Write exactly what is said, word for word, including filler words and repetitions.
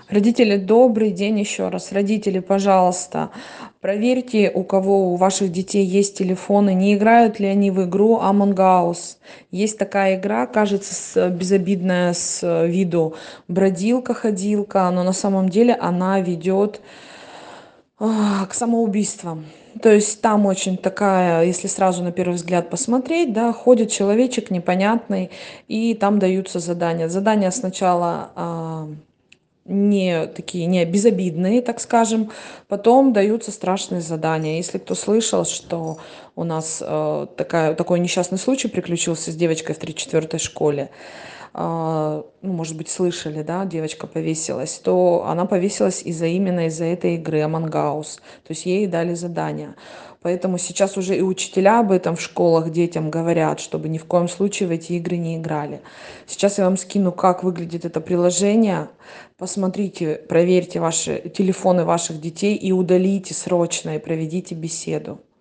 Родители, добрый день еще раз. Родители, пожалуйста, проверьте, у кого у ваших детей есть телефоны, не играют ли они в игру Among Us. Есть такая игра, кажется, с- безобидная с э, виду бродилка-ходилка, но на самом деле она ведет а, к самоубийствам. То есть там очень такая, если сразу на первый взгляд посмотреть, да, ходит человечек непонятный, и там даются задания. Задания сначала а, не такие, не безобидные, так скажем. Потом даются страшные задания. Если кто слышал, что у нас э, такая, такой несчастный случай приключился с девочкой в тридцать четвёртой школе, а, ну, может быть, слышали, да, девочка повесилась, то она повесилась из-за именно из-за этой игры Among Us. То есть ей дали задание. Поэтому сейчас уже и учителя об этом в школах детям говорят, чтобы ни в коем случае в эти игры не играли. Сейчас я вам скину, как выглядит это приложение. Посмотрите, проверьте ваши телефоны ваших детей и удалите срочно и проведите беседу.